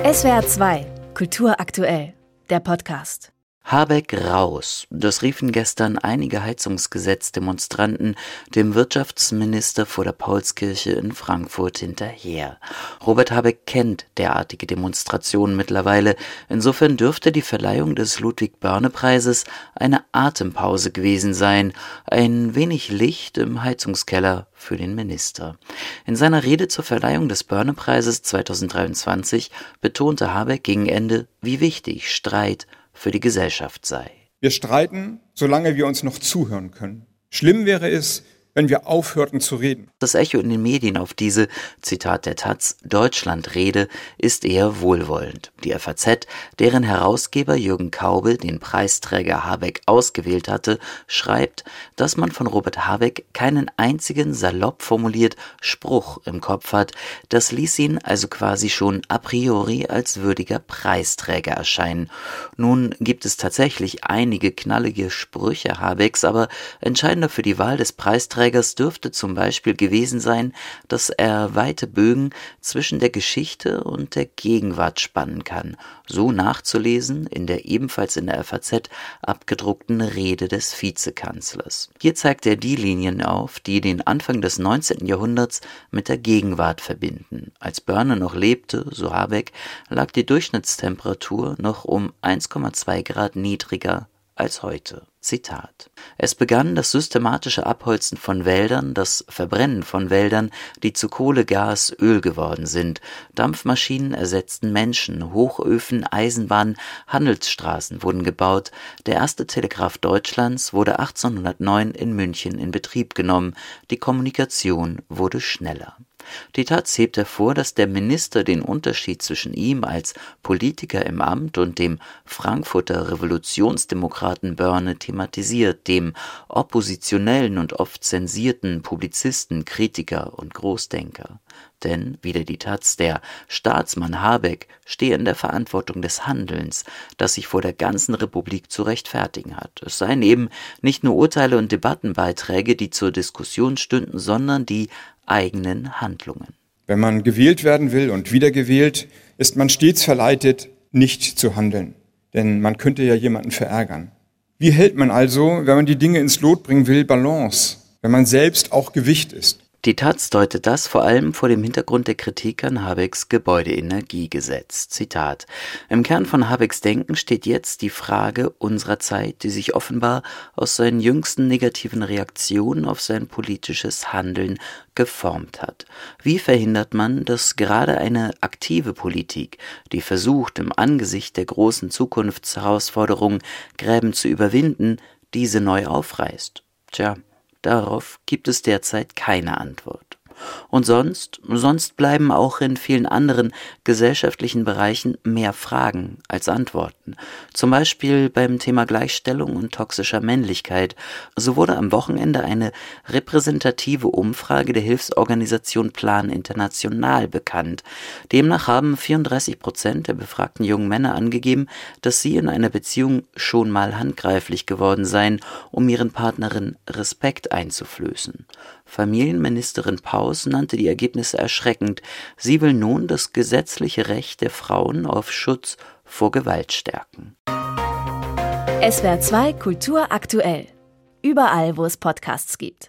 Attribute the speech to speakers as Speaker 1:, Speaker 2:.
Speaker 1: SWR 2, Kultur aktuell, der Podcast.
Speaker 2: Habeck raus, das riefen gestern einige Heizungsgesetzdemonstranten dem Wirtschaftsminister vor der Paulskirche in Frankfurt hinterher. Robert Habeck kennt derartige Demonstrationen mittlerweile, insofern dürfte die Verleihung des Ludwig-Börne-Preises eine Atempause gewesen sein, ein wenig Licht im Heizungskeller für den Minister. In seiner Rede zur Verleihung des Börne-Preises 2023 betonte Habeck gegen Ende, wie wichtig Streit für die Gesellschaft sei.
Speaker 3: Wir streiten, solange wir uns noch zuhören können. Schlimm wäre es, wenn wir aufhörten zu reden.
Speaker 2: Das Echo in den Medien auf diese, Zitat der Taz, Deutschland-Rede ist eher wohlwollend. Die FAZ, deren Herausgeber Jürgen Kaube den Preisträger Habeck ausgewählt hatte, schreibt, dass man von Robert Habeck keinen einzigen salopp formuliert Spruch im Kopf hat. Das ließ ihn also quasi schon a priori als würdiger Preisträger erscheinen. Nun gibt es tatsächlich einige knallige Sprüche Habecks, aber entscheidender für die Wahl des Preisträgers dürfte zum Beispiel gewesen sein, dass er weite Bögen zwischen der Geschichte und der Gegenwart spannen kann, so nachzulesen in der ebenfalls in der FAZ abgedruckten Rede des Vizekanzlers. Hier zeigt er die Linien auf, die den Anfang des 19. Jahrhunderts mit der Gegenwart verbinden. Als Börne noch lebte, so Habeck, lag die Durchschnittstemperatur noch um 1,2 Grad niedriger als heute. Zitat. Es begann das systematische Abholzen von Wäldern, das Verbrennen von Wäldern, die zu Kohle, Gas, Öl geworden sind. Dampfmaschinen ersetzten Menschen, Hochöfen, Eisenbahnen, Handelsstraßen wurden gebaut. Der erste Telegraph Deutschlands wurde 1809 in München in Betrieb genommen. Die Kommunikation wurde schneller. Die Taz hebt hervor, dass der Minister den Unterschied zwischen ihm als Politiker im Amt und dem Frankfurter Revolutionsdemokraten Börne thematisiert, dem oppositionellen und oft zensierten Publizisten, Kritiker und Großdenker. Denn, wieder die Taz, der Staatsmann Habeck stehe in der Verantwortung des Handelns, das sich vor der ganzen Republik zu rechtfertigen hat. Es seien eben nicht nur Urteile und Debattenbeiträge, die zur Diskussion stünden, sondern die eigenen Handlungen.
Speaker 3: Wenn man gewählt werden will und wiedergewählt, ist man stets verleitet, nicht zu handeln. Denn man könnte ja jemanden verärgern. Wie hält man also, wenn man die Dinge ins Lot bringen will, Balance, wenn man selbst auch Gewicht ist?
Speaker 2: Die Taz deutet das vor allem vor dem Hintergrund der Kritik an Habecks Gebäudeenergiegesetz. Zitat. Im Kern von Habecks Denken steht jetzt die Frage unserer Zeit, die sich offenbar aus seinen jüngsten negativen Reaktionen auf sein politisches Handeln geformt hat. Wie verhindert man, dass gerade eine aktive Politik, die versucht, im Angesicht der großen Zukunftsherausforderungen Gräben zu überwinden, diese neu aufreißt? Tja, darauf gibt es derzeit keine Antwort. Und sonst bleiben auch in vielen anderen gesellschaftlichen Bereichen mehr Fragen als Antworten. Zum Beispiel beim Thema Gleichstellung und toxischer Männlichkeit. So wurde am Wochenende eine repräsentative Umfrage der Hilfsorganisation Plan International bekannt. Demnach haben 34% der befragten jungen Männer angegeben, dass sie in einer Beziehung schon mal handgreiflich geworden seien, um ihren Partnerin Respekt einzuflößen. Familienministerin Paus nannte die Ergebnisse erschreckend. Sie will nun das gesetzliche Recht der Frauen auf Schutz vor Gewalt stärken.
Speaker 1: SWR 2 Kultur aktuell. Überall, wo es Podcasts gibt.